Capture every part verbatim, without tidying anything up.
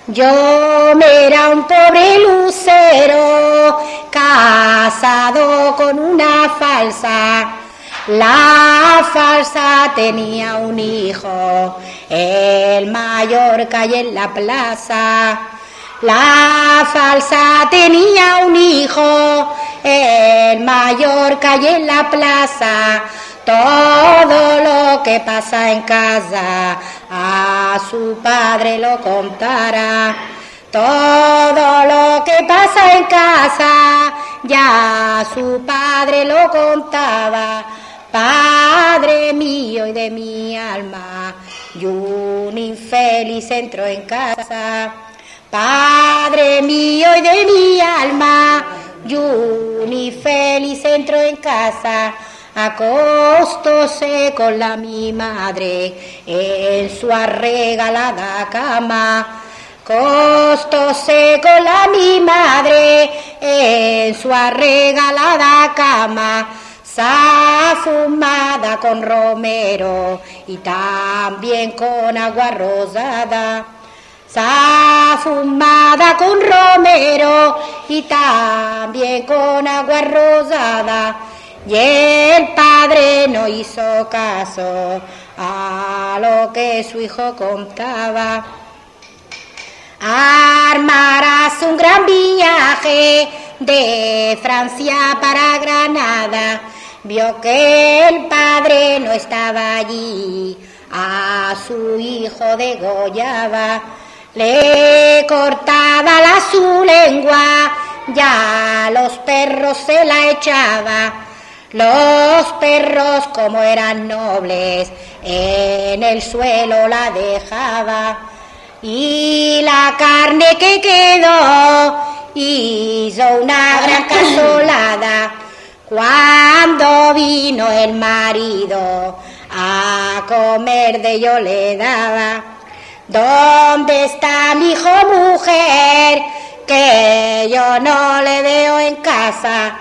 Yo me era un pobre lucero, casado con una falsa. La falsa tenía un hijo, el mayor calle en la plaza. La falsa tenía un hijo, el mayor calle en la plaza. Todo lo que pasa en casa a su padre lo contará. Todo lo que pasa en casa ya su padre lo contaba. Padre mío y de mi alma, y un infeliz entró en casa. Padre mío y de mi alma, y un infeliz entró en casa. Acostóse con la mi madre en su arregalada cama. Acostóse con la mi madre en su arregalada cama. Safumada con romero y también con agua rosada. Safumada con romero y también con agua rosada. Y el padre no hizo caso a lo que su hijo contaba. Armarás un gran viaje de Francia para Granada. Vio que el padre no estaba allí, a su hijo degollaba. Le cortaba la su lengua, ya los perros se la echaba. Los perros, como eran nobles, en el suelo la dejaba. Y la carne que quedó hizo una gran casolada. Cuando vino el marido a comer de yo le daba. ¿Dónde está mi hijo mujer? Que yo no le veo en casa.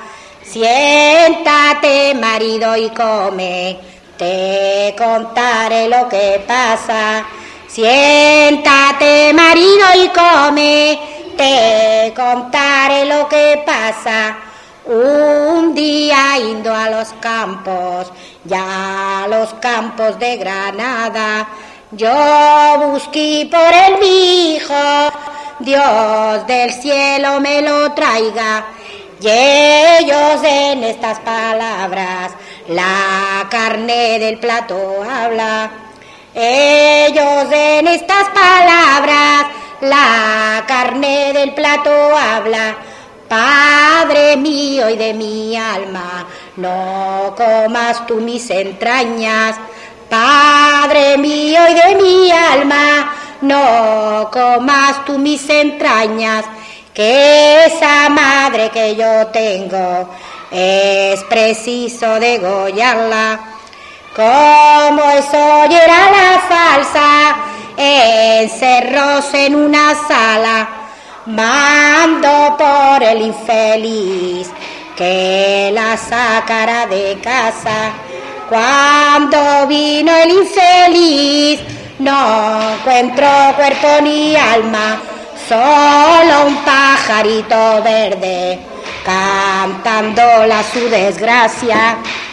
Siéntate, marido, y come, te contaré lo que pasa. Siéntate, marido, y come, te contaré lo que pasa. Un día indo a los campos, ya a los campos de Granada, yo busqué por el mi hijo, Dios del cielo me lo traiga. Y ellos en estas palabras, la carne del plato habla. Ellos en estas palabras, la carne del plato habla. Padre mío y de mi alma, no comas tú mis entrañas. Padre mío y de mi alma, no comas tú mis entrañas. Que esa madre que yo tengo es preciso degollarla. Como eso era la falsa, encerróse en una sala. Mando por el infeliz que la sacara de casa. Cuando vino el infeliz, no encuentro cuerpo ni alma, solo un pajarito verde cantándola su desgracia.